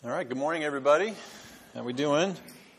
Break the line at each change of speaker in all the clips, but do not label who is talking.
All right, good morning, everybody. How we doing?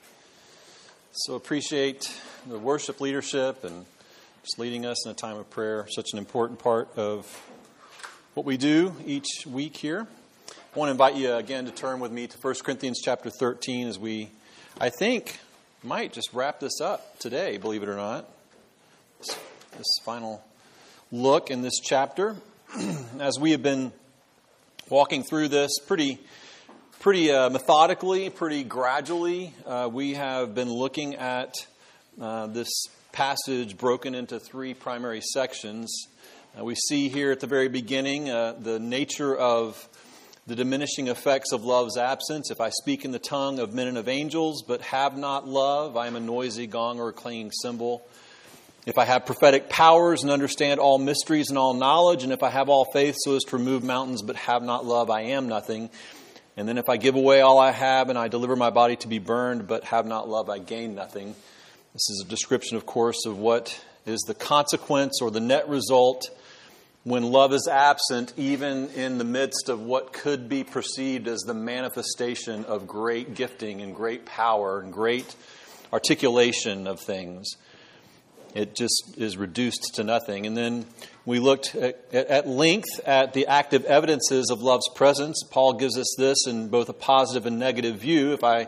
So appreciate the worship leadership and just leading us in a time of prayer. Such an important part of what we do each week here. I want to invite you again to turn with me to 1 Corinthians chapter 13 as we, I think, might just wrap this up today, believe it or not. This final look in this chapter. As we have been walking through this pretty methodically, pretty gradually, we have been looking at this passage broken into three primary sections. We see here at the very beginning the nature of the diminishing effects of love's absence. If I speak in the tongue of men and of angels, but have not love, I am a noisy gong or a clanging cymbal. If I have prophetic powers and understand all mysteries and all knowledge, and if I have all faith so as to remove mountains, but have not love, I am nothing. And then if I give away all I have and I deliver my body to be burned, but have not love, I gain nothing. This is a description, of course, of what is the consequence or the net result when love is absent, even in the midst of what could be perceived as the manifestation of great gifting and great power and great articulation of things. It just is reduced to nothing. And then we looked at length at the active evidences of love's presence. Paul gives us this in both a positive and negative view. At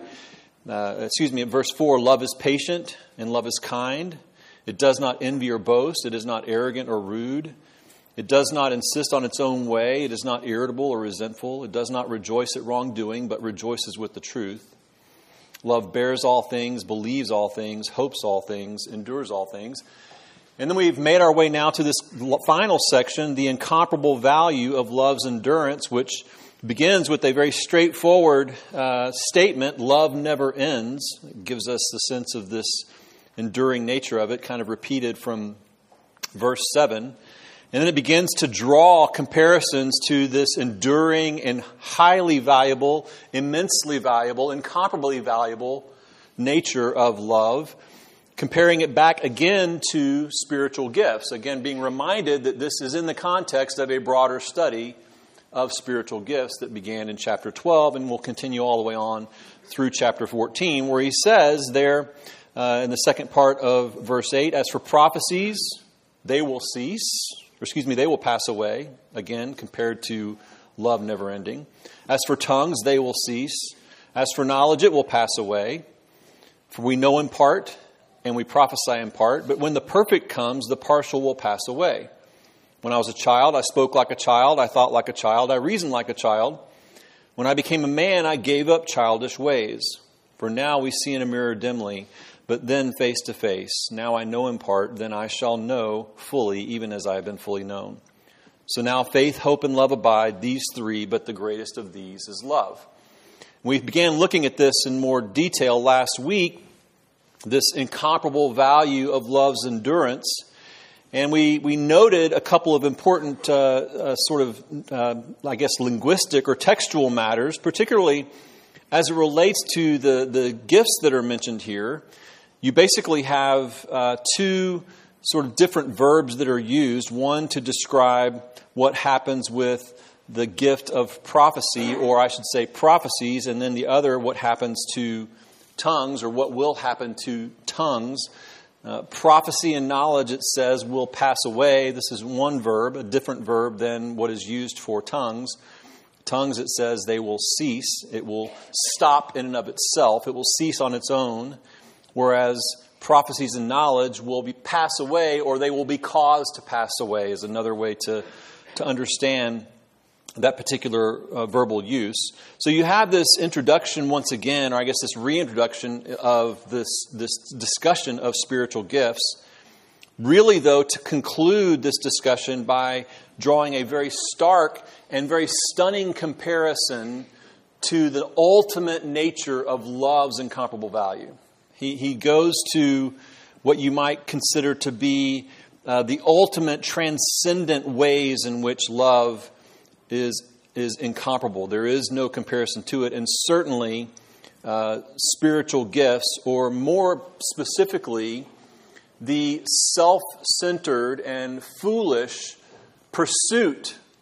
verse 4, love is patient and love is kind. It does not envy or boast. It is not arrogant or rude. It does not insist on its own way. It is not irritable or resentful. It does not rejoice at wrongdoing, but rejoices with the truth. Love bears all things, believes all things, hopes all things, endures all things. And then we've made our way now to this final section, the incomparable value of love's endurance, which begins with a very straightforward statement, love never ends. It gives us the sense of this enduring nature of it, kind of repeated from verse 7. And then it begins to draw comparisons to this enduring and highly valuable, immensely valuable, incomparably valuable nature of love, comparing it back again to spiritual gifts. Again, being reminded that this is in the context of a broader study of spiritual gifts that began in chapter 12 and will continue all the way on through chapter 14, where he says there in the second part of verse 8, as for prophecies, they will cease. They will pass away, again, compared to love never ending. As for tongues, they will cease. As for knowledge, it will pass away. For we know in part, and we prophesy in part. But when the perfect comes, the partial will pass away. When I was a child, I spoke like a child. I thought like a child. I reasoned like a child. When I became a man, I gave up childish ways. For now we see in a mirror dimly, but then face to face. Now I know in part, then I shall know fully, even as I have been fully known. So now faith, hope, and love abide, these three, but the greatest of these is love. We began looking at this in more detail last week, this incomparable value of love's endurance. And we noted a couple of important linguistic or textual matters, particularly as it relates to the gifts that are mentioned here. You basically have two sort of different verbs that are used. One to describe what happens with the gift of prophecy, or I should say prophecies, and then the other what happens to tongues, or what will happen to tongues. Prophecy and knowledge, it says, will pass away. This is one verb, a different verb than what is used for tongues. Tongues, it says, they will cease. It will stop in and of itself. It will cease on its own. Whereas prophecies and knowledge will pass away, or they will be caused to pass away, is another way to understand that particular verbal use. So you have this introduction once again, or I guess this reintroduction of this discussion of spiritual gifts. Really, though, to conclude this discussion by drawing a very stark and very stunning comparison to the ultimate nature of love's incomparable value. He goes to what you might consider to be the ultimate transcendent ways in which love is incomparable. There is no comparison to it. And certainly spiritual gifts, or more specifically, the self-centered and foolish pursuit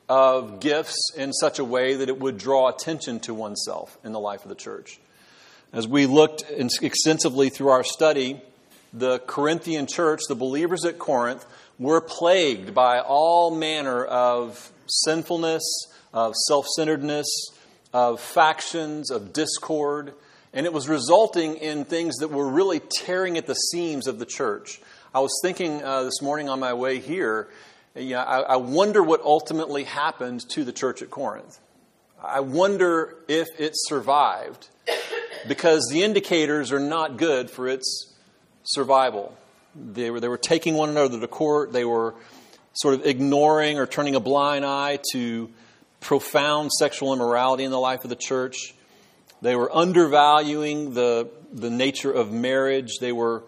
of gifts in such a way that it would draw attention to oneself in the life of the church. As we looked extensively through our study, the Corinthian church, the believers at Corinth, were plagued by all manner of sinfulness, of self-centeredness, of factions, of discord, and it was resulting in things that were really tearing at the seams of the church. I was thinking this morning on my way here, I wonder what ultimately happened to the church at Corinth. I wonder if it survived, because the indicators are not good for its survival. They were taking one another to court. They were sort of ignoring or turning a blind eye to profound sexual immorality in the life of the church. They were undervaluing the nature of marriage. They were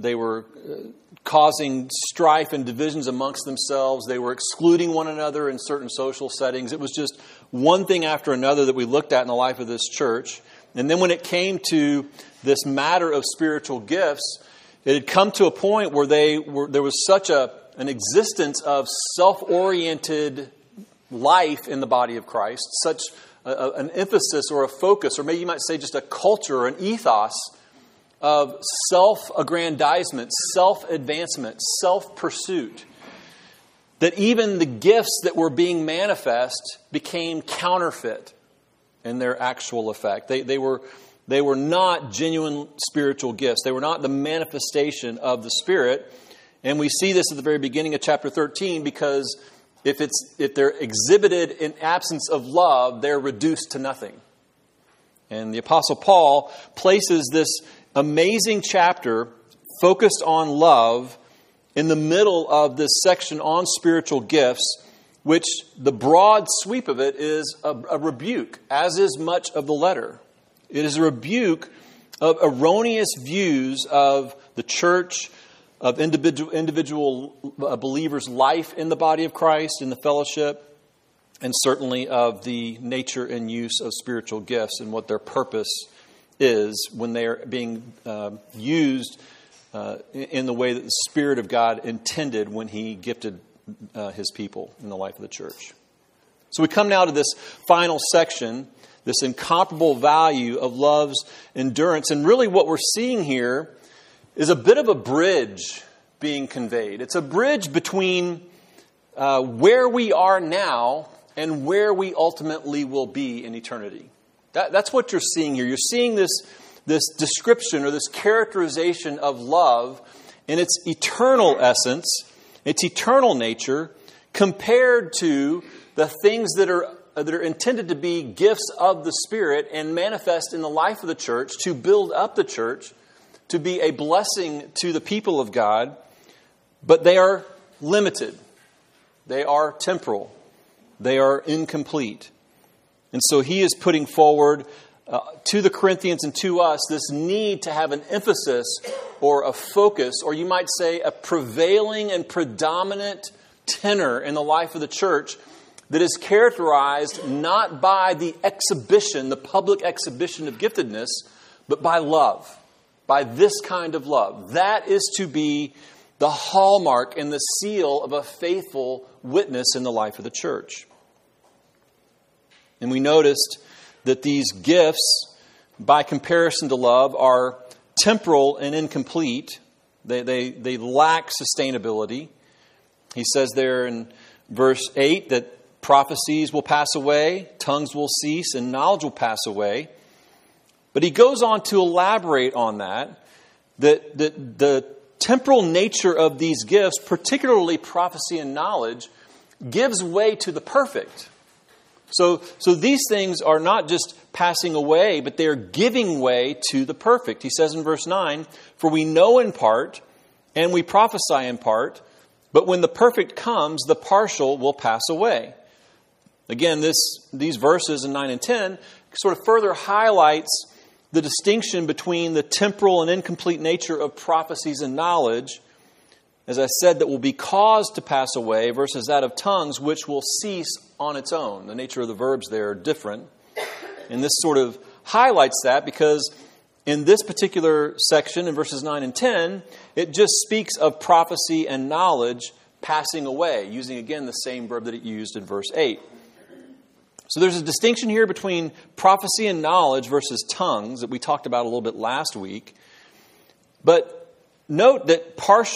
causing strife and divisions amongst themselves. They were excluding one another in certain social settings. It was just one thing after another that we looked at in the life of this church. And then when it came to this matter of spiritual gifts, it had come to a point where there was such an existence of self-oriented life in the body of Christ, such an emphasis or a focus, or maybe you might say just a culture or an ethos of self-aggrandizement, self-advancement, self-pursuit, that even the gifts that were being manifest became counterfeit in their actual effect. They were not genuine spiritual gifts. They were not the manifestation of the Spirit. And we see this at the very beginning of chapter 13, because if they're exhibited in absence of love, they're reduced to nothing. And the Apostle Paul places this amazing chapter focused on love in the middle of this section on spiritual gifts, which the broad sweep of it is a rebuke, as is much of the letter. It is a rebuke of erroneous views of the church, of individual believers' life in the body of Christ, in the fellowship, and certainly of the nature and use of spiritual gifts and what their purpose is when they are being used in the way that the Spirit of God intended when He gifted His people in the life of the church. So we come now to this final section, this incomparable value of love's endurance. And really what we're seeing here is a bit of a bridge being conveyed. It's a bridge between where we are now and where we ultimately will be in eternity. That's what you're seeing here. You're seeing this description or this characterization of love in its eternal essence, its eternal nature, compared to the things that are intended to be gifts of the Spirit and manifest in the life of the church to build up the church, to be a blessing to the people of God. But they are limited. They are temporal. They are incomplete. And so he is putting forward to the Corinthians and to us this need to have an emphasis or a focus, or you might say a prevailing and predominant tenor in the life of the church that is characterized not by the exhibition, the public exhibition of giftedness, but by love, by this kind of love. That is to be the hallmark and the seal of a faithful witness in the life of the church. And we noticed that these gifts, by comparison to love, are temporal and incomplete. They lack sustainability. He says there in verse 8 that prophecies will pass away, tongues will cease, and knowledge will pass away. But he goes on to elaborate on that the temporal nature of these gifts, particularly prophecy and knowledge, gives way to the perfect. So these things are not just passing away, but they are giving way to the perfect. He says in verse 9, "For we know in part, and we prophesy in part, but when the perfect comes, the partial will pass away." Again, these verses in 9 and 10 sort of further highlights the distinction between the temporal and incomplete nature of prophecies and knowledge, as I said, that will be caused to pass away, versus that of tongues, which will cease on its own. The nature of the verbs there are different. And this sort of highlights that, because in this particular section, in verses 9 and 10, it just speaks of prophecy and knowledge, passing away, using again the same verb that it used in verse 8. So there's a distinction here between prophecy and knowledge versus tongues that we talked about a little bit last week. But note that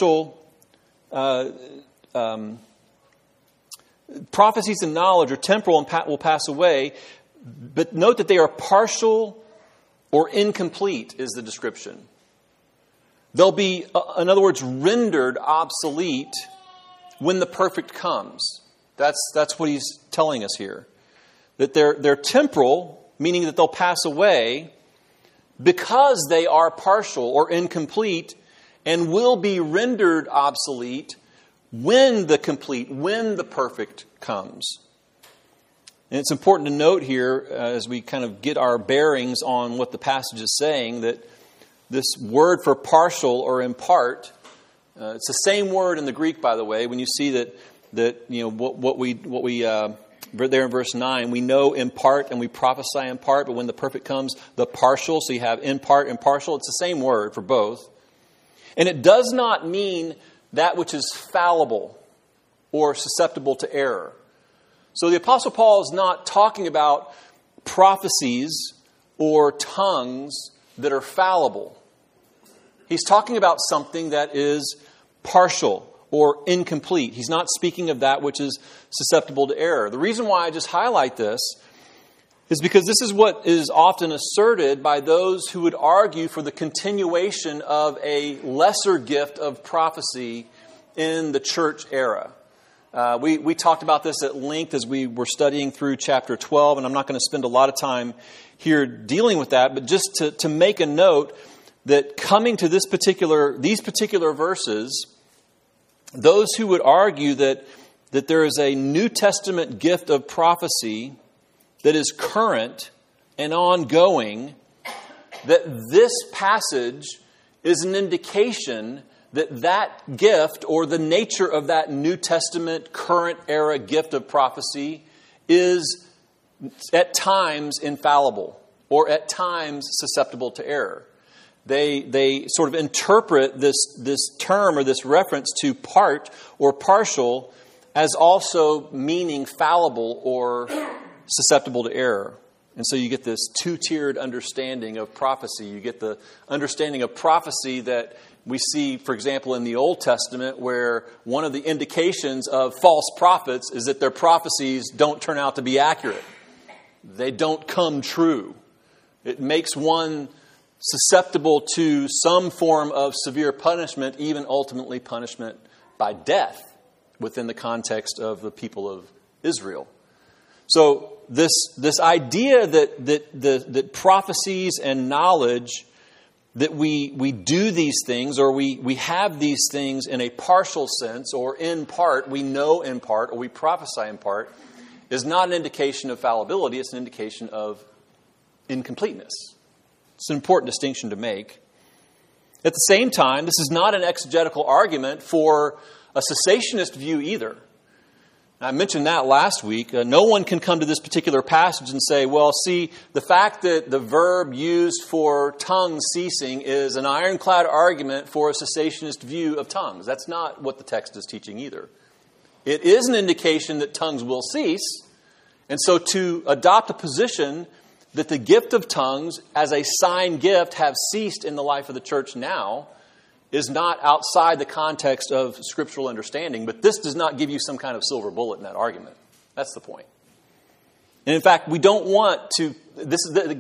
prophecies and knowledge are temporal and will pass away, but note that they are partial or incomplete is the description. They'll be, in other words, rendered obsolete when the perfect comes. That's what he's telling us here. That they're temporal, meaning that they'll pass away because they are partial or incomplete and will be rendered obsolete when the perfect comes. And it's important to note here, as we kind of get our bearings on what the passage is saying, that this word for partial or in part, it's the same word in the Greek, by the way. When you see that you know what we there in verse 9, we know in part and we prophesy in part, but when the perfect comes, the partial. So you have in part and partial. It's the same word for both, and it does not mean that which is fallible or susceptible to error. So the Apostle Paul is not talking about prophecies or tongues that are fallible. He's talking about something that is partial or incomplete. He's not speaking of that which is susceptible to error. The reason why I just highlight this is because this is what is often asserted by those who would argue for the continuation of a lesser gift of prophecy in the church era. We talked about this at length as we were studying through chapter 12, and I'm not going to spend a lot of time here dealing with that, but just to make a note that coming to these particular verses, those who would argue that there is a New Testament gift of prophecy that is current and ongoing, that this passage is an indication that gift or the nature of that New Testament current era gift of prophecy is at times infallible or at times susceptible to error. They sort of interpret this term or this reference to part or partial as also meaning fallible or susceptible to error. And so you get this two-tiered understanding of prophecy. You get the understanding of prophecy that we see, for example, in the Old Testament, where one of the indications of false prophets is that their prophecies don't turn out to be accurate. They don't come true. It makes one susceptible to some form of severe punishment, even ultimately punishment by death within the context of the people of Israel. So this idea that prophecies and knowledge, that we do these things or we have these things in a partial sense or in part, we know in part or we prophesy in part, is not an indication of fallibility. It's an indication of incompleteness. It's an important distinction to make. At the same time, this is not an exegetical argument for a cessationist view either. I mentioned that last week. No one can come to this particular passage and say, well, see, the fact that the verb used for tongues ceasing is an ironclad argument for a cessationist view of tongues. That's not what the text is teaching either. It is an indication that tongues will cease. And so to adopt a position that the gift of tongues as a sign gift have ceased in the life of the church now is not outside the context of scriptural understanding, but this does not give you some kind of silver bullet in that argument. That's the point. And in fact, we don't want to, this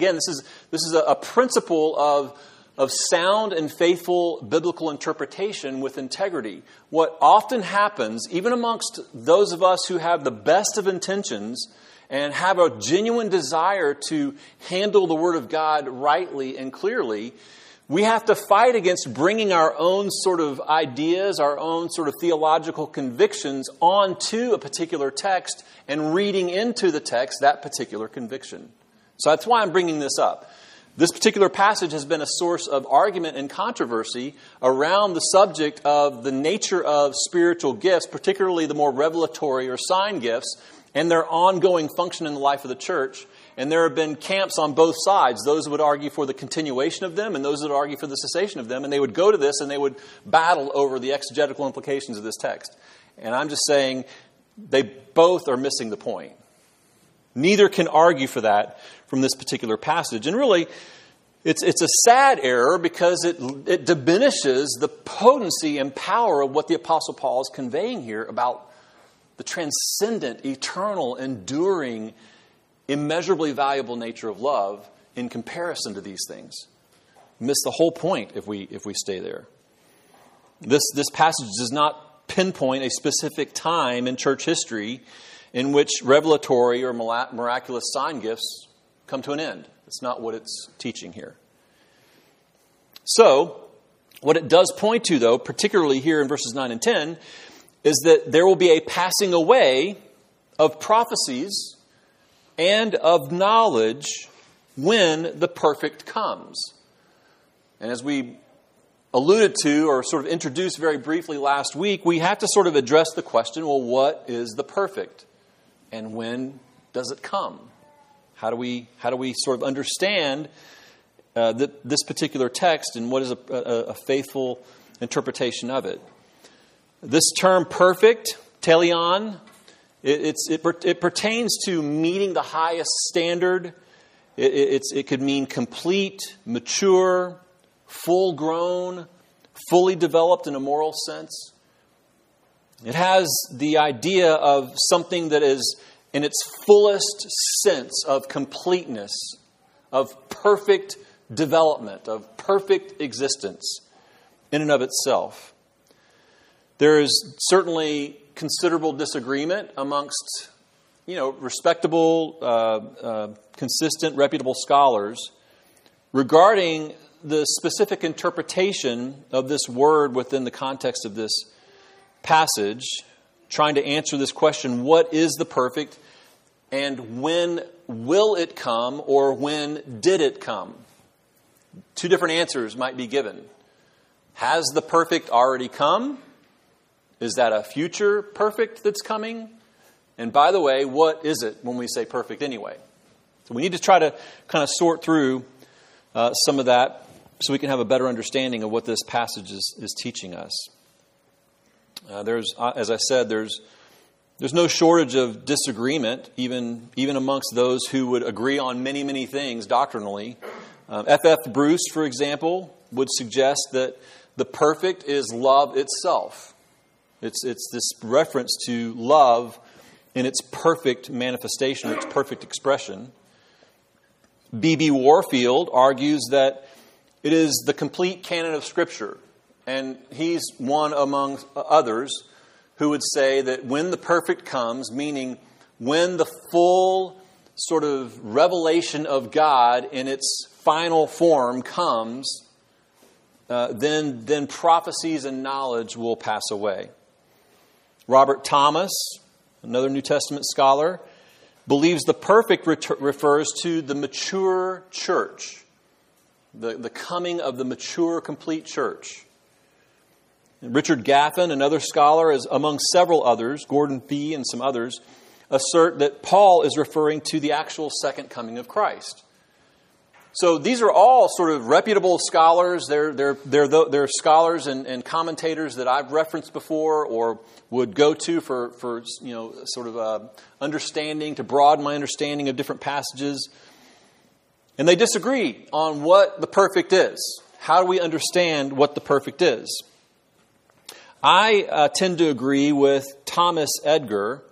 is a principle of sound and faithful biblical interpretation with integrity. What often happens, even amongst those of us who have the best of intentions and have a genuine desire to handle the Word of God rightly and clearly, we have to fight against bringing our own sort of ideas, our own sort of theological convictions onto a particular text and reading into the text that particular conviction. So that's why I'm bringing this up. This particular passage has been a source of argument and controversy around the subject of the nature of spiritual gifts, particularly the more revelatory or sign gifts, and their ongoing function in the life of the church. And there have been camps on both sides. Those would argue for the continuation of them and those would argue for the cessation of them. And they would go to this and they would battle over the exegetical implications of this text. And I'm just saying they both are missing the point. Neither can argue for that from this particular passage. And really, it's a sad error because it diminishes the potency and power of what the Apostle Paul is conveying here about the transcendent, eternal, enduring, immeasurably valuable nature of love in comparison to these things. Miss the whole point if we stay there. This passage does not pinpoint a specific time in church history in which revelatory or miraculous sign gifts come to an end. It's not what it's teaching here. So, what it does point to, though, particularly here in verses 9 and 10, is that there will be a passing away of prophecies and of knowledge when the perfect comes. And as we alluded to or sort of introduced very briefly last week, we have to sort of address the question, well, what is the perfect? And when does it come? How do we sort of understand this particular text and what is a faithful interpretation of it? This term perfect, teleon, it pertains to meeting the highest standard. It could mean complete, mature, full-grown, fully developed in a moral sense. It has the idea of something that is in its fullest sense of completeness, of perfect development, of perfect existence in and of itself. There is certainly considerable disagreement amongst, respectable, consistent, reputable scholars regarding the specific interpretation of this word within the context of this passage, trying to answer this question, what is the perfect, and when will it come, or when did it come? Two different answers might be given. Has the perfect already come? Is that a future perfect that's coming? And by the way, what is it when we say perfect anyway? So we need to try to kind of sort through some of that so we can have a better understanding of what this passage is teaching us. As I said, there's no shortage of disagreement, even amongst those who would agree on many, many things doctrinally. F.F. Bruce, for example, would suggest that the perfect is love itself. It's this reference to love in its perfect manifestation, its perfect expression. B.B. Warfield argues that it is the complete canon of Scripture. And he's one among others who would say that when the perfect comes, meaning when the full sort of revelation of God in its final form comes, then prophecies and knowledge will pass away. Robert Thomas, another New Testament scholar, believes the perfect refers to the mature church, the coming of the mature, complete church. Richard Gaffin, another scholar, as among several others, Gordon Fee and some others, assert that Paul is referring to the actual second coming of Christ. So these are all sort of reputable scholars. They're scholars and commentators that I've referenced before or would go to for sort of understanding, to broaden my understanding of different passages. And they disagree on what the perfect is. How do we understand what the perfect is? I tend to agree with Thomas Edgar.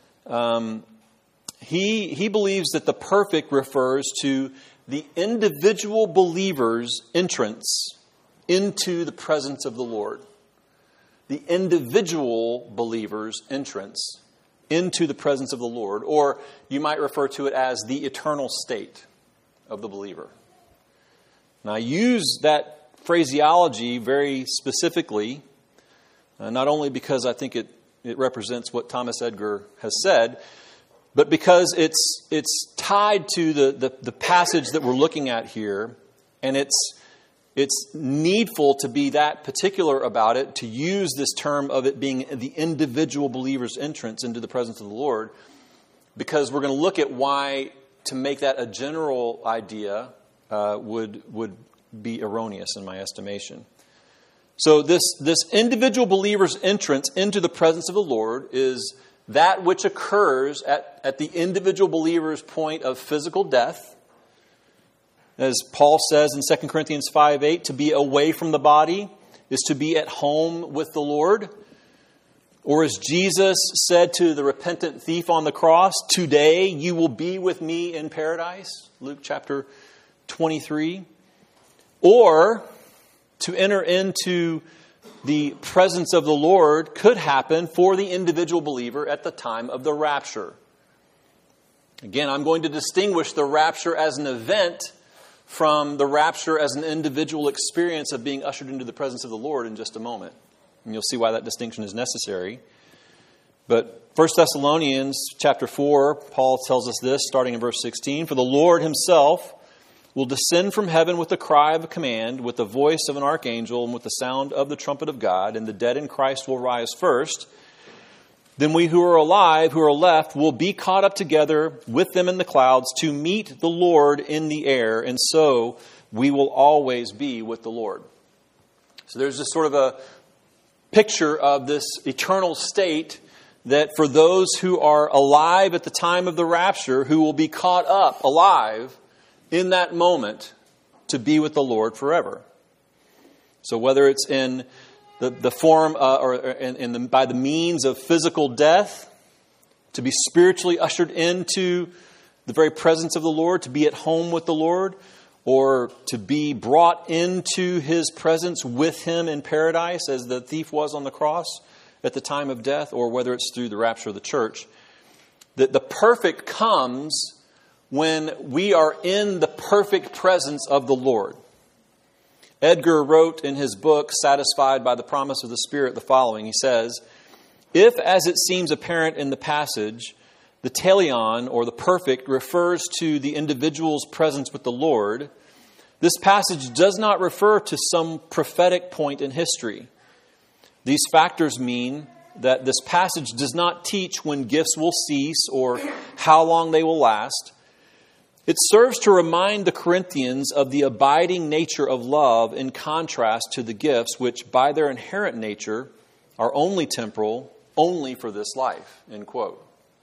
He believes that the perfect refers to the individual believer's entrance into the presence of the Lord. The individual believer's entrance into the presence of the Lord. Or you might refer to it as the eternal state of the believer. And I use that phraseology very specifically, not only because I think it represents what Thomas Edgar has said, but because it's tied to the passage that we're looking at here, and it's needful to be that particular about it, to use this term of it being the individual believer's entrance into the presence of the Lord, because we're going to look at why to make that a general idea would be erroneous in my estimation. So this individual believer's entrance into the presence of the Lord is that which occurs at the individual believer's point of physical death. As Paul says in 2 Corinthians 5:8, to be away from the body is to be at home with the Lord. Or as Jesus said to the repentant thief on the cross, today you will be with me in paradise, Luke chapter 23. Or to enter into the presence of the Lord could happen for the individual believer at the time of the rapture. Again, I'm going to distinguish the rapture as an event from the rapture as an individual experience of being ushered into the presence of the Lord in just a moment. And you'll see why that distinction is necessary. But 1 Thessalonians chapter 4, Paul tells us this, starting in verse 16. For the Lord himself will descend from heaven with the cry of a command, with the voice of an archangel, and with the sound of the trumpet of God, and the dead in Christ will rise first. Then we who are alive, who are left, will be caught up together with them in the clouds to meet the Lord in the air, and so we will always be with the Lord. So there's this sort of a picture of this eternal state that for those who are alive at the time of the rapture, who will be caught up alive in that moment to be with the Lord forever. So whether it's in the form by the means of physical death, to be spiritually ushered into the very presence of the Lord, to be at home with the Lord, or to be brought into his presence with him in paradise as the thief was on the cross at the time of death, or whether it's through the rapture of the church, that the perfect comes when we are in the perfect presence of the Lord. Edgar wrote in his book, Satisfied by the Promise of the Spirit, the following. He says, if, as it seems apparent in the passage, the teleon, or the perfect, refers to the individual's presence with the Lord, this passage does not refer to some prophetic point in history. These factors mean that this passage does not teach when gifts will cease or how long they will last. It serves to remind the Corinthians of the abiding nature of love in contrast to the gifts, which by their inherent nature are only temporal, only for this life. End quote.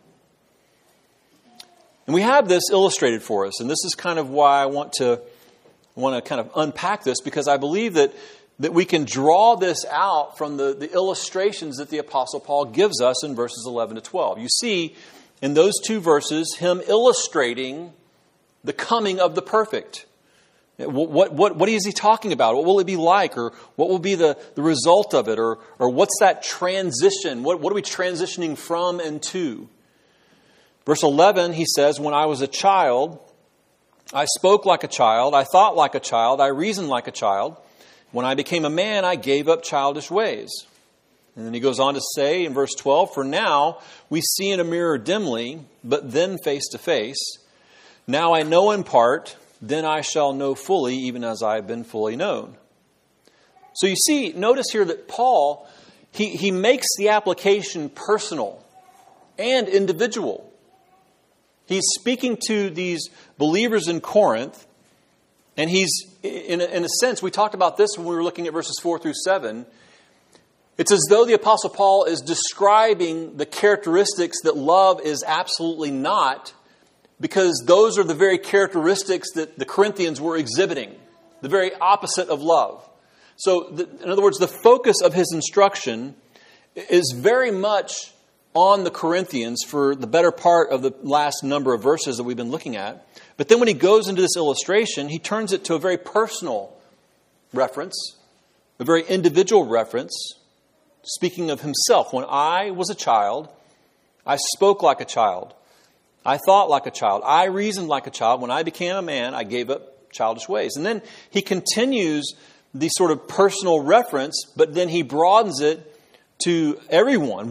And we have this illustrated for us, and this is kind of why I want to kind of unpack this, because I believe that we can draw this out from the illustrations that the Apostle Paul gives us in verses 11 to 12. You see in those two verses him illustrating the coming of the perfect. What is he talking about? What will it be like? Or what will be the result of it? Or what's that transition? What are we transitioning from and to? Verse 11, he says, when I was a child, I spoke like a child, I thought like a child, I reasoned like a child. When I became a man, I gave up childish ways. And then he goes on to say in verse 12, for now we see in a mirror dimly, but then face to face. Now I know in part, then I shall know fully, even as I have been fully known. So you see, notice here that Paul, he makes the application personal and individual. He's speaking to these believers in Corinth, and he's, in a sense, we talked about this when we were looking at verses 4 through 7. It's as though the Apostle Paul is describing the characteristics that love is absolutely not, because those are the very characteristics that the Corinthians were exhibiting, the very opposite of love. So, in other words, the focus of his instruction is very much on the Corinthians for the better part of the last number of verses that we've been looking at. But then when he goes into this illustration, he turns it to a very personal reference, a very individual reference, speaking of himself. When I was a child, I spoke like a child. I thought like a child. I reasoned like a child. When I became a man, I gave up childish ways. And then he continues the sort of personal reference, but then he broadens it to everyone.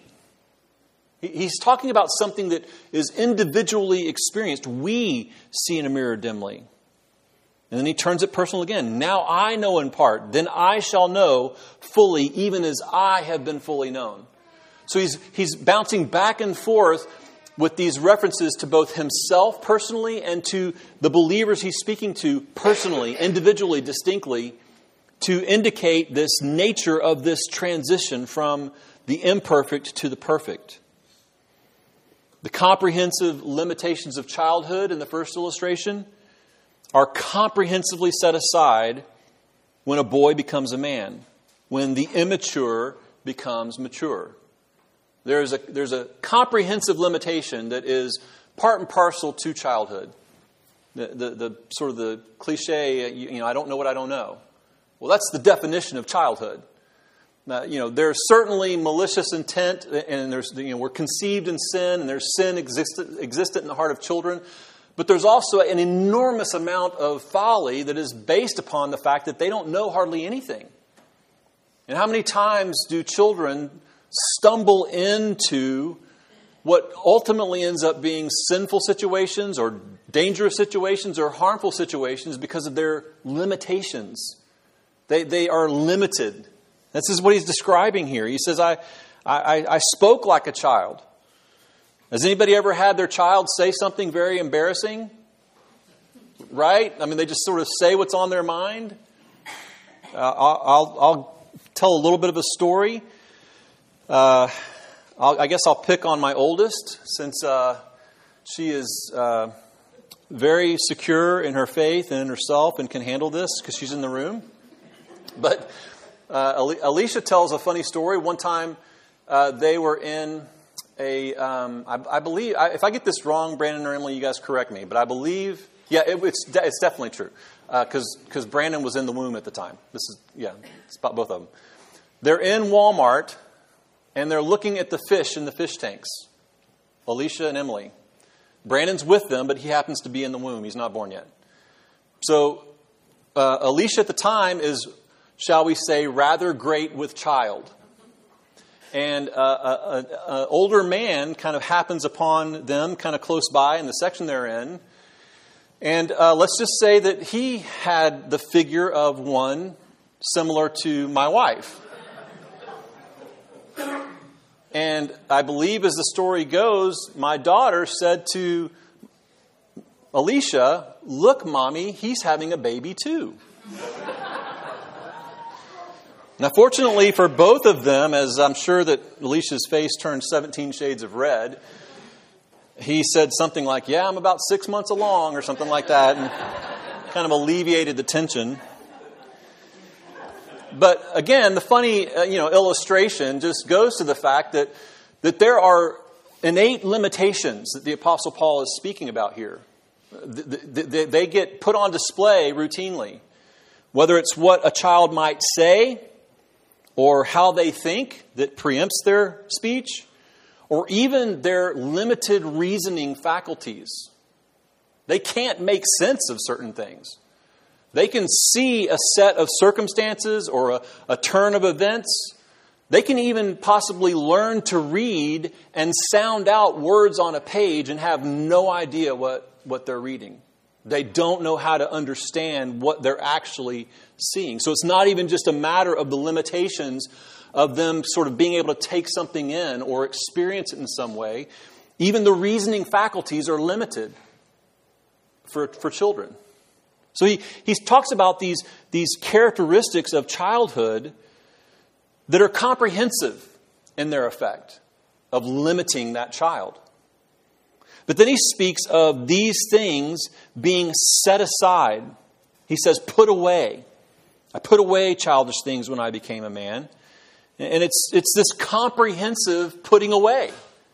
He's talking about something that is individually experienced. We see in a mirror dimly. And then he turns it personal again. Now I know in part, then I shall know fully, even as I have been fully known. So he's bouncing back and forth with these references to both himself personally and to the believers he's speaking to personally, individually, distinctly, to indicate this nature of this transition from the imperfect to the perfect. The comprehensive limitations of childhood in the first illustration are comprehensively set aside when a boy becomes a man, when the immature becomes mature. There's a comprehensive limitation that is part and parcel to childhood. The sort of the cliche, I don't know what I don't know. Well, that's the definition of childhood. There's certainly malicious intent, and we're conceived in sin, and there's sin existent in the heart of children. But there's also an enormous amount of folly that is based upon the fact that they don't know hardly anything. And how many times do children stumble into what ultimately ends up being sinful situations or dangerous situations or harmful situations because of their limitations? They are limited. This is what he's describing here. He says, I spoke like a child. Has anybody ever had their child say something very embarrassing? Right? I mean, they just sort of say what's on their mind. I'll tell a little bit of a story. I guess I'll pick on my oldest, since she is very secure in her faith and in herself and can handle this because she's in the room. But Alicia tells a funny story. One time they were in I believe, if I get this wrong, Brandon or Emily, you guys correct me. But I believe, it's definitely true. Because Brandon was in the womb at the time. It's about both of them. They're in Walmart, and they're looking at the fish in the fish tanks. Alicia and Emily. Brandon's with them, but he happens to be in the womb. He's not born yet. So Alicia at the time is, shall we say, rather great with child. And an older man kind of happens upon them kind of close by in the section they're in. And let's just say that he had the figure of one similar to my wife. And I believe, as the story goes, my daughter said to Alicia, "Look, Mommy, he's having a baby too." Now, fortunately for both of them, as I'm sure that Alicia's face turned 17 shades of red, he said something like, "Yeah, I'm about 6 months along," or something like that, and kind of alleviated the tension. But again, the funny illustration just goes to the fact that there are innate limitations that the Apostle Paul is speaking about here. They get put on display routinely, whether it's what a child might say, or how they think that preempts their speech, or even their limited reasoning faculties. They can't make sense of certain things. They can see a set of circumstances or a turn of events. They can even possibly learn to read and sound out words on a page and have no idea what they're reading. They don't know how to understand what they're actually seeing. So it's not even just a matter of the limitations of them sort of being able to take something in or experience it in some way. Even the reasoning faculties are limited for children. So he talks about these characteristics of childhood that are comprehensive in their effect of limiting that child. But then he speaks of these things being set aside. He says, "Put away. I put away childish things when I became a man." And it's this comprehensive putting away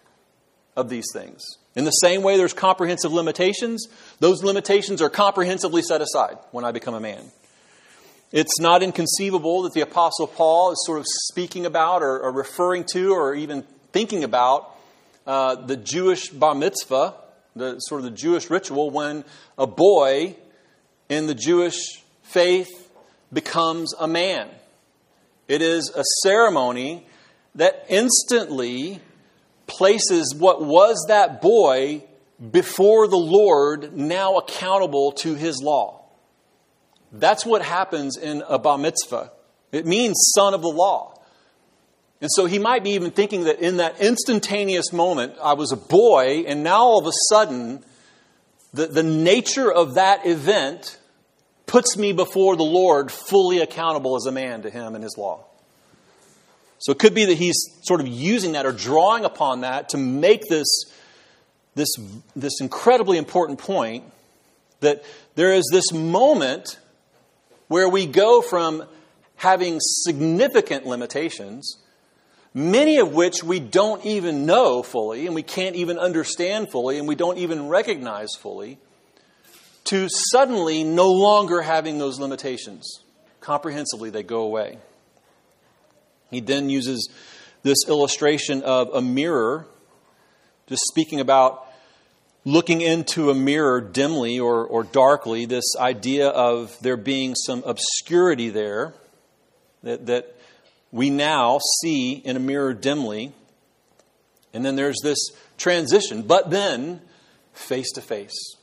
of these things. In the same way there's comprehensive limitations, those limitations are comprehensively set aside when I become a man. It's not inconceivable that the Apostle Paul is sort of speaking about or referring to or even thinking about the Jewish bar mitzvah, the sort of the Jewish ritual when a boy in the Jewish faith becomes a man. It is a ceremony that instantly places what was that boy before the Lord, now accountable to his law. That's what happens in a bar mitzvah. It means son of the law. And so he might be even thinking that in that instantaneous moment, I was a boy, and now all of a sudden, the nature of that event puts me before the Lord fully accountable as a man to him and his law. So it could be that he's sort of using that or drawing upon that to make this incredibly important point that there is this moment where we go from having significant limitations, many of which we don't even know fully and we can't even understand fully and we don't even recognize fully, to suddenly no longer having those limitations. Comprehensively, they go away. He then uses this illustration of a mirror, just speaking about looking into a mirror dimly or darkly, this idea of there being some obscurity there that we now see in a mirror dimly. And then there's this transition, but then face to face.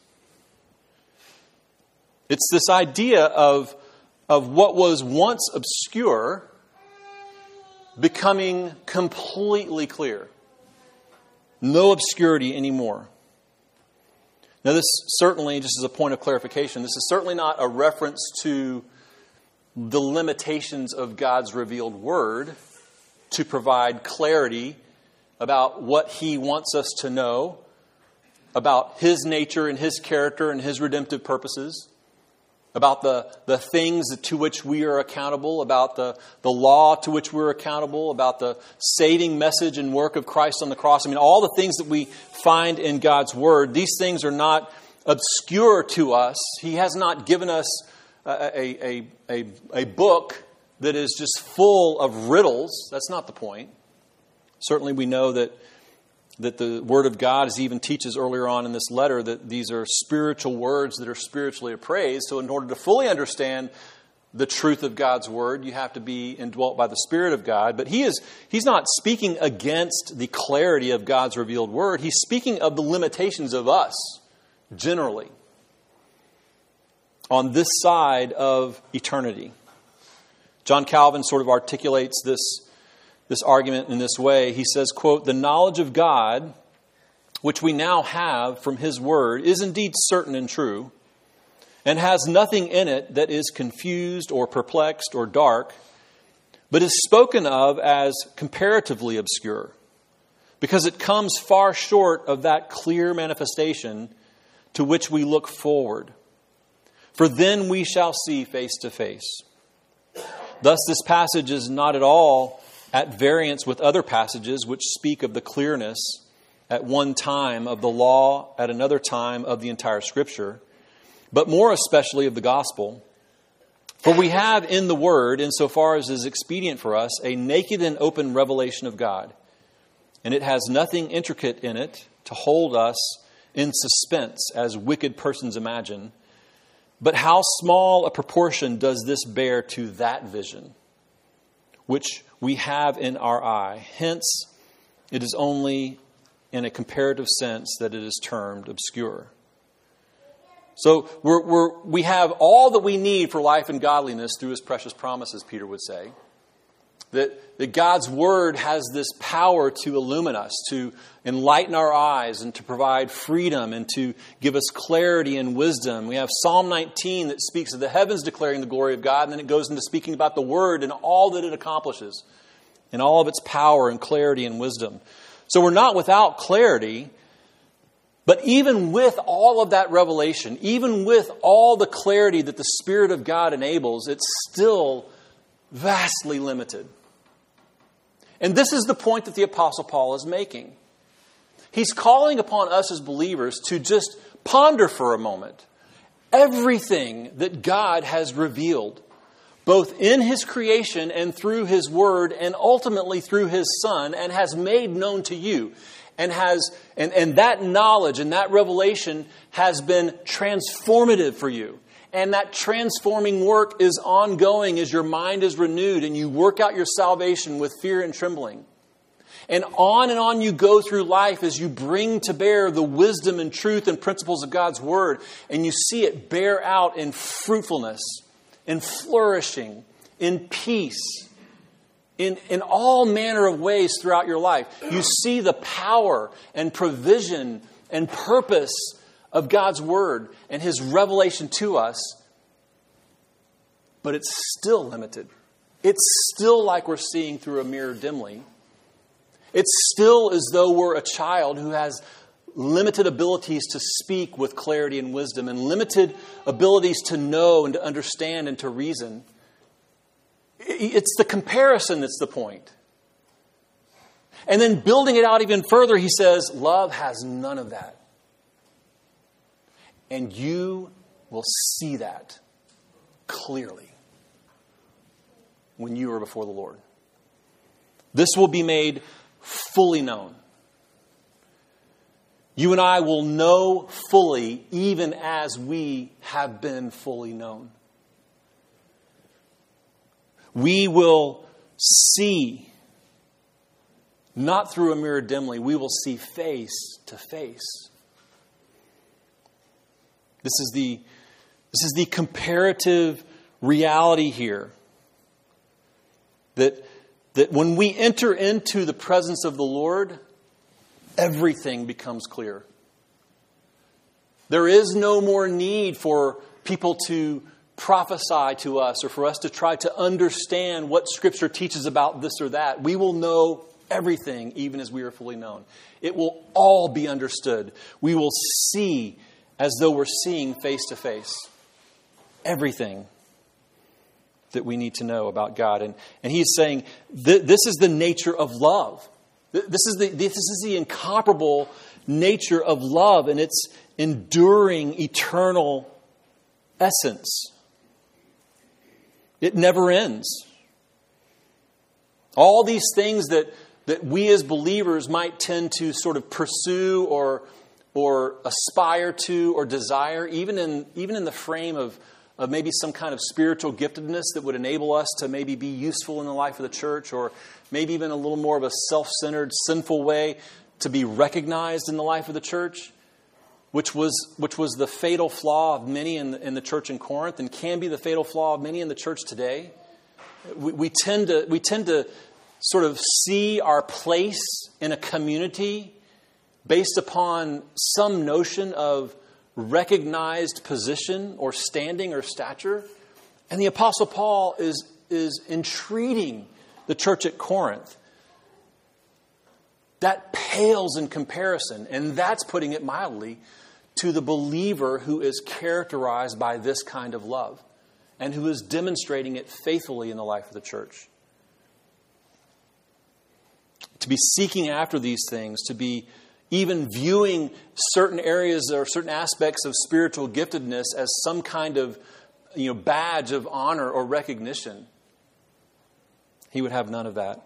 It's this idea of what was once obscure becoming completely clear. No obscurity anymore. Now this certainly, just as a point of clarification, this is certainly not a reference to the limitations of God's revealed word to provide clarity about what he wants us to know, about his nature and his character and his redemptive purposes, about the things to which we are accountable, about the law to which we're accountable, about the saving message and work of Christ on the cross. I mean, all the things that we find in God's word, these things are not obscure to us. He has not given us a book that is just full of riddles. That's not the point. Certainly we know that the Word of God, as he even teaches earlier on in this letter, that these are spiritual words that are spiritually appraised. So in order to fully understand the truth of God's Word, you have to be indwelt by the Spirit of God. But he's not speaking against the clarity of God's revealed Word. He's speaking of the limitations of us, generally, on this side of eternity. John Calvin sort of articulates this argument in this way. He says, quote, "The knowledge of God, which we now have from his word, is indeed certain and true, and has nothing in it that is confused or perplexed or dark, but is spoken of as comparatively obscure, because it comes far short of that clear manifestation to which we look forward. For then we shall see face to face." Thus, this passage is not at all at variance with other passages which speak of the clearness at one time of the law, at another time of the entire Scripture, but more especially of the gospel. For we have in the Word, insofar as is expedient for us, a naked and open revelation of God, and it has nothing intricate in it to hold us in suspense, as wicked persons imagine. But how small a proportion does this bear to that vision, which we have in our eye. Hence, it is only in a comparative sense that it is termed obscure. So we have all that we need for life and godliness through his precious promises, Peter would say. That God's word has this power to illumine us, to enlighten our eyes, and to provide freedom, and to give us clarity and wisdom. We have Psalm 19 that speaks of the heavens declaring the glory of God, and then it goes into speaking about the word and all that it accomplishes, and all of its power and clarity and wisdom. So we're not without clarity, but even with all of that revelation, even with all the clarity that the Spirit of God enables, it's still vastly limited. And this is the point that the Apostle Paul is making. He's calling upon us as believers to just ponder for a moment everything that God has revealed, both in his creation and through his word, and ultimately through his Son, and has made known to you. And that knowledge and that revelation has been transformative for you. And that transforming work is ongoing as your mind is renewed and you work out your salvation with fear and trembling. And on you go through life as you bring to bear the wisdom and truth and principles of God's Word. And you see it bear out in fruitfulness, in flourishing, in peace, in all manner of ways throughout your life. You see the power and provision and purpose of God's Word and his revelation to us but it's still limited. It's still like we're seeing through a mirror dimly. It's still as though we're a child who has limited abilities to speak with clarity and wisdom, and limited abilities to know and to understand and to reason. It's the comparison that's the point. And then building it out even further, he says, love has none of that. And you will see that clearly when you are before the Lord. This will be made fully known. You and I will know fully, even as we have been fully known. We will see, not through a mirror dimly, we will see face to face. This is the comparative reality here. That when we enter into the presence of the Lord, everything becomes clear. There is no more need for people to prophesy to us or for us to try to understand what Scripture teaches about this or that. We will know everything even as we are fully known. It will all be understood. We will see as though we're seeing face to face everything that we need to know about God. And he's saying this is the nature of love. This is the incomparable nature of love and its enduring, eternal essence. It never ends. All these things that we as believers might tend to sort of pursue or aspire to or desire, even in the frame of maybe some kind of spiritual giftedness that would enable us to maybe be useful in the life of the church, or maybe even a little more of a self-centered, sinful way to be recognized in the life of the church, which was the fatal flaw of many in the church in Corinth, and can be the fatal flaw of many in the church today. We tend to sort of see our place in a community based upon some notion of recognized position or standing or stature. And the Apostle Paul is entreating the church at Corinth. That pales in comparison, and that's putting it mildly, to the believer who is characterized by this kind of love and who is demonstrating it faithfully in the life of the church. To be seeking after these things, to be even viewing certain areas or certain aspects of spiritual giftedness as some kind of badge of honor or recognition. He would have none of that.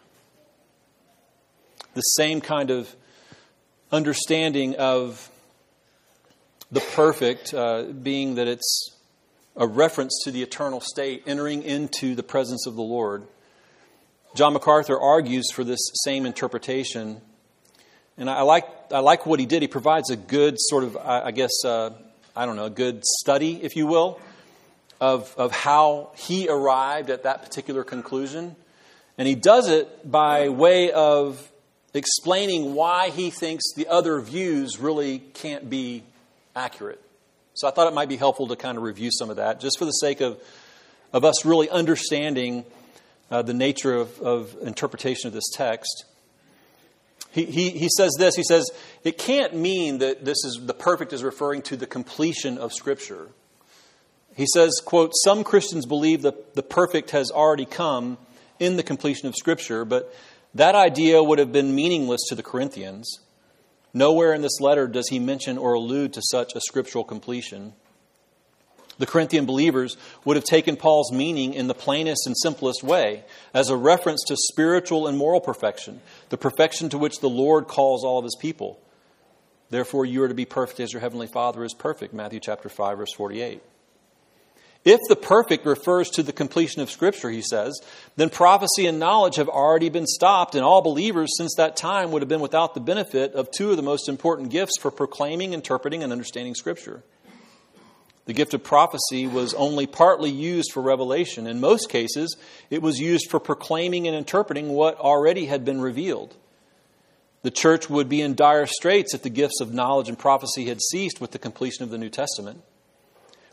The same kind of understanding of the perfect being that it's a reference to the eternal state, entering into the presence of the Lord. John MacArthur argues for this same interpretation. And I like what he did. He provides a good sort of, a good study, if you will, of how he arrived at that particular conclusion. And he does it by way of explaining why he thinks the other views really can't be accurate. So I thought it might be helpful to kind of review some of that, just for the sake of us really understanding the nature of interpretation of this text. He says this. He says, it can't mean that the perfect is referring to the completion of Scripture. He says, quote, some Christians believe that the perfect has already come in the completion of Scripture, but that idea would have been meaningless to the Corinthians. Nowhere in this letter does he mention or allude to such a scriptural completion. The Corinthian believers would have taken Paul's meaning in the plainest and simplest way, as a reference to spiritual and moral perfection, the perfection to which the Lord calls all of his people. Therefore, you are to be perfect as your heavenly Father is perfect, Matthew chapter 5, verse 48. If the perfect refers to the completion of Scripture, he says, then prophecy and knowledge have already been stopped, and all believers since that time would have been without the benefit of two of the most important gifts for proclaiming, interpreting, and understanding Scripture. The gift of prophecy was only partly used for revelation. In most cases, it was used for proclaiming and interpreting what already had been revealed. The church would be in dire straits if the gifts of knowledge and prophecy had ceased with the completion of the New Testament.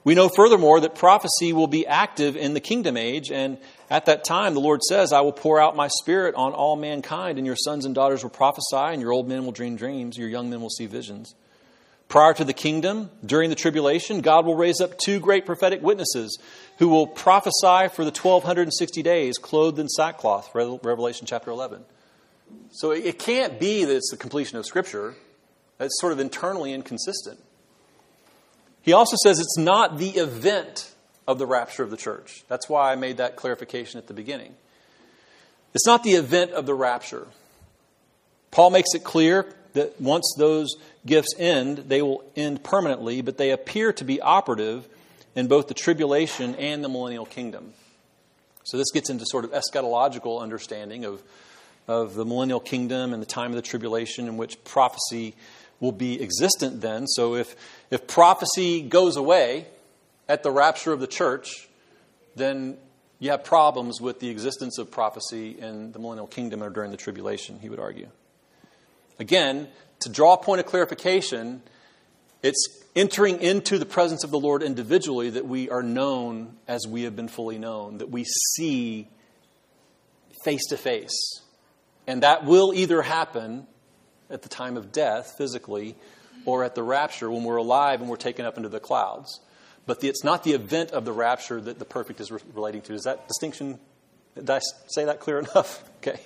We know furthermore that prophecy will be active in the kingdom age, and at that time the Lord says, I will pour out my Spirit on all mankind, and your sons and daughters will prophesy, and your old men will dream dreams, your young men will see visions. Prior to the kingdom, during the tribulation, God will raise up 2 great prophetic witnesses who will prophesy for the 1260 days, clothed in sackcloth, Revelation chapter 11. So it can't be that it's the completion of Scripture. That's sort of internally inconsistent. He also says it's not the event of the rapture of the church. That's why I made that clarification at the beginning. It's not the event of the rapture. Paul makes it clear that once those gifts end, they will end permanently, but they appear to be operative in both the tribulation and the millennial kingdom. So this gets into sort of eschatological understanding of the millennial kingdom and the time of the tribulation in which prophecy will be existent then. So if prophecy goes away at the rapture of the church, then you have problems with the existence of prophecy in the millennial kingdom or during the tribulation, he would argue. Again, to draw a point of clarification, it's entering into the presence of the Lord individually that we are known as we have been fully known, that we see face to face. And that will either happen at the time of death, physically, or at the rapture when we're alive and we're taken up into the clouds. But it's not the event of the rapture that the perfect is relating to. Is that distinction, did I say that clear enough? Okay.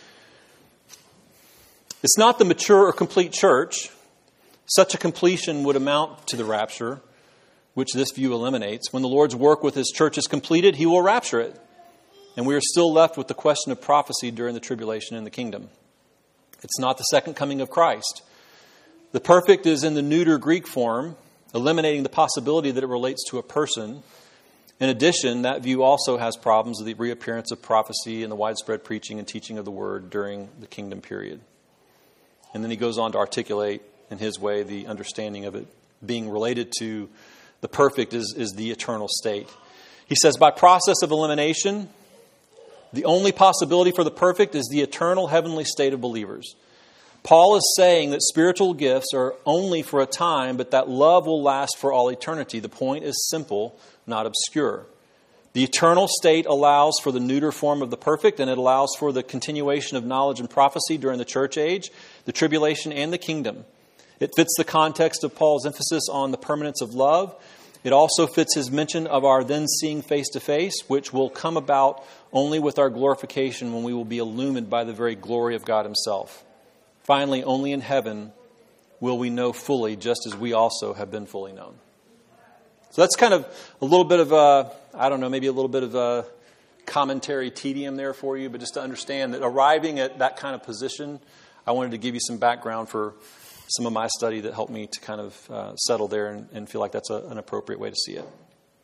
It's not the mature or complete church. Such a completion would amount to the rapture, which this view eliminates. When the Lord's work with His church is completed, He will rapture it. And we are still left with the question of prophecy during the tribulation in the kingdom. It's not the second coming of Christ. The perfect is in the neuter Greek form, eliminating the possibility that it relates to a person. In addition, that view also has problems with the reappearance of prophecy and the widespread preaching and teaching of the word during the kingdom period. And then he goes on to articulate in his way the understanding of it being related to the perfect is the eternal state. He says, by process of elimination, the only possibility for the perfect is the eternal heavenly state of believers. Paul is saying that spiritual gifts are only for a time, but that love will last for all eternity. The point is simple, not obscure. The eternal state allows for the neuter form of the perfect, and it allows for the continuation of knowledge and prophecy during the church age, the tribulation, and the kingdom. It fits the context of Paul's emphasis on the permanence of love. It also fits his mention of our then seeing face to face, which will come about only with our glorification when we will be illumined by the very glory of God Himself. Finally, only in heaven will we know fully, just as we also have been fully known. So that's kind of a little bit of maybe a little bit of a commentary tedium there for you, but just to understand that arriving at that kind of position, I wanted to give you some background for some of my study that helped me to kind of settle there and feel like that's an appropriate way to see it.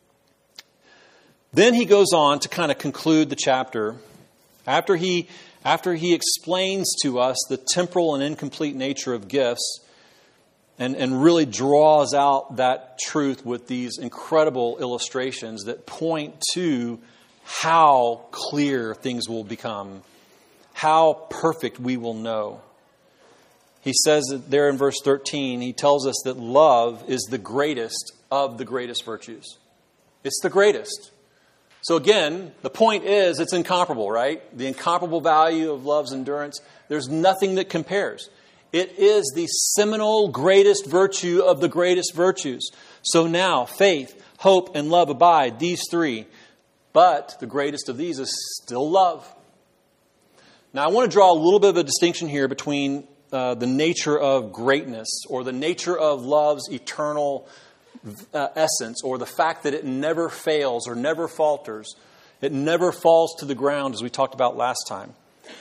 Then he goes on to kind of conclude the chapter. After he explains to us the temporal and incomplete nature of gifts and really draws out that truth with these incredible illustrations that point to how clear things will become, how perfect we will know. He says that there in verse 13, he tells us that love is the greatest of the greatest virtues. It's the greatest. So again, the point is it's incomparable, right? The incomparable value of love's endurance. There's nothing that compares. It is the seminal greatest virtue of the greatest virtues. So now, faith, hope, and love abide, these three. But the greatest of these is still love. Now, I want to draw a little bit of a distinction here between the nature of greatness or the nature of love's eternal essence, or the fact that it never fails or never falters. It never falls to the ground, as we talked about last time.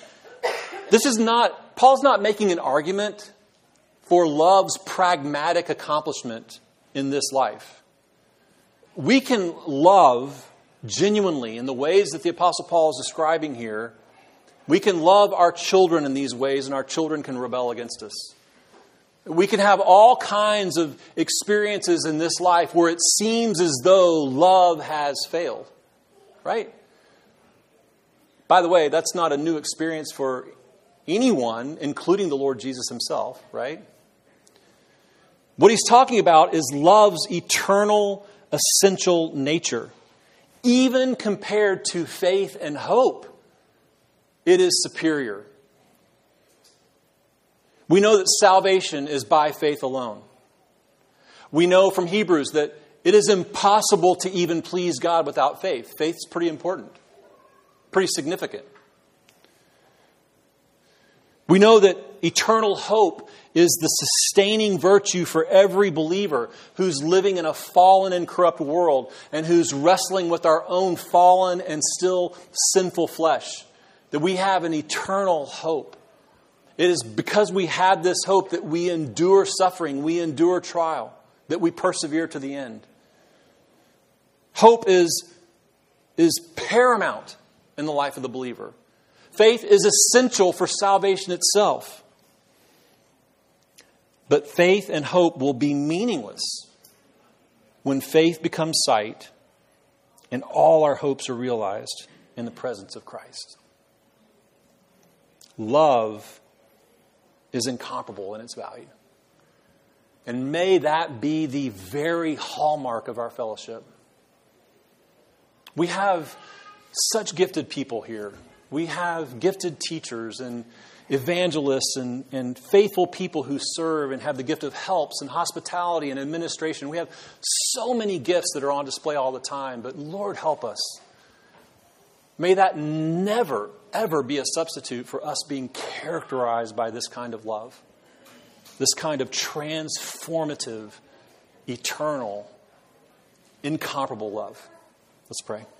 Paul's not making an argument for love's pragmatic accomplishment in this life. We can love genuinely in the ways that the Apostle Paul is describing here. We can love our children in these ways, and our children can rebel against us. We can have all kinds of experiences in this life where it seems as though love has failed. Right? By the way, that's not a new experience for anyone, including the Lord Jesus Himself. Right? What he's talking about is love's eternal essential nature. Even compared to faith and hope, it is superior. We know that salvation is by faith alone. We know from Hebrews that it is impossible to even please God without faith. Faith's pretty important, pretty significant. We know that eternal hope is the sustaining virtue for every believer who's living in a fallen and corrupt world and who's wrestling with our own fallen and still sinful flesh. That we have an eternal hope. It is because we have this hope that we endure suffering, we endure trial, that we persevere to the end. Hope is paramount in the life of the believer. Faith is essential for salvation itself. But faith and hope will be meaningless when faith becomes sight and all our hopes are realized in the presence of Christ. Love is incomparable in its value. And may that be the very hallmark of our fellowship. We have such gifted people here. We have gifted teachers and evangelists and faithful people who serve and have the gift of helps and hospitality and administration. We have so many gifts that are on display all the time, but Lord, help us. May that never, ever be a substitute for us being characterized by this kind of love, this kind of transformative, eternal, incomparable love. Let's pray.